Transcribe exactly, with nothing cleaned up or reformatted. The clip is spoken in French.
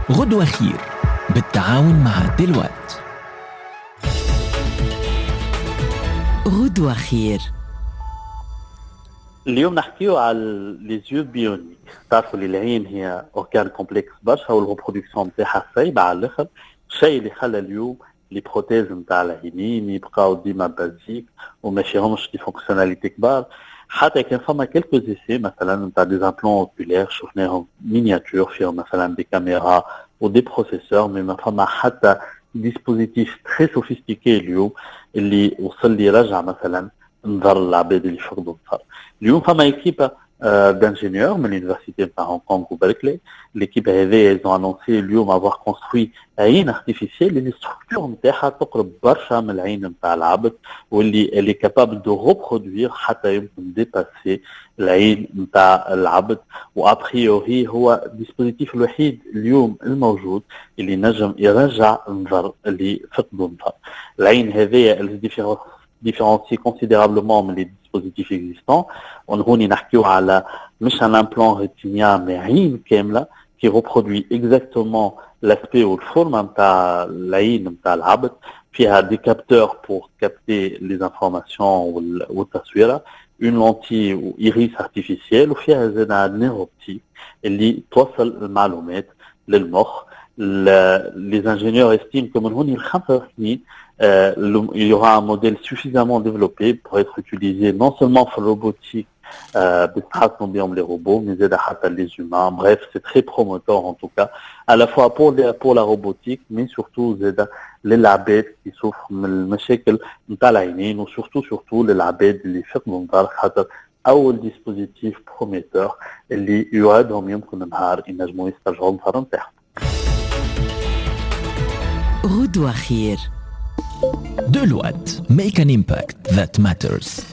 غدوة خير بالتعاون مع ديلويت. غدوة خير. اليوم نحكيو على لي زيو بيونيك. تعرفوا لي العين هي اوركان كومبلكس برشا والريبرودكسيون نتاعها صعيبه على الاخر. الشيء اللي خلى اليوم لي بروتيز نتاع العينين يبقاو ديما بازيك وما فيهمش دي فونكسيوناليتي كبار. حتى كان فما كلكو زيسي مثلا نتاع دي زامبلون اوكولير شفناهم مينياتور فيهم مثلا دي كاميرا ودي بروسيسور، مي ما فما حتى ديسبوزيتيف تري سوفيستيكي اليوم اللي وصل لي رجع مثلا نظر العباد اللي فقدوا النظر. اليوم فما ايكيب d'ingénieurs من l'université de Hong Kong ou Berkeley. L'équipe هذه ils ont annoncé اليوم avoir construit عين artificielle اللي الستركتور نتاعها تقرب برشا من العين نتاع العبد، واللي اللي capable de reproduire حتى يمكن ديباسي العين نتاع العبد. وابريوري هو الديسبوزيتيف الوحيد اليوم الموجود اللي نجم يرجع النظر اللي فقدوا النظر. العين هذه الديفيرونس différencier considérablement les dispositifs existants. On هوني نحكيو على مش un implant rétinien mais عين كاملة qui reproduit exactement l'aspect ou le forme نتاع العين نتاع العبد. فيها des capteurs pour capter les informations والتصويرة، une lentille ou iris artificielle، وفيها زينا نير optique اللي توصل المعلومات للمخ. Les ingénieurs estiment que من هوني الخمسة سنين Euh, le, il y aura un modèle suffisamment développé pour être utilisé non seulement pour la robotique, euh, les robots, mais aussi les humains. Bref, c'est très promoteur en tout cas, à la fois pour, les, pour la robotique, mais surtout les labels qui souffrent de المشاكل نتاع العينين، ou surtout surtout les labels اللي فقدوا النظر، خاطر أول dispositif prometteur اللي يعدهم يمكن نهار ينجموا يسترجعوا النظر نتاعهم. غدوة خير. Deloitte, make an impact that matters.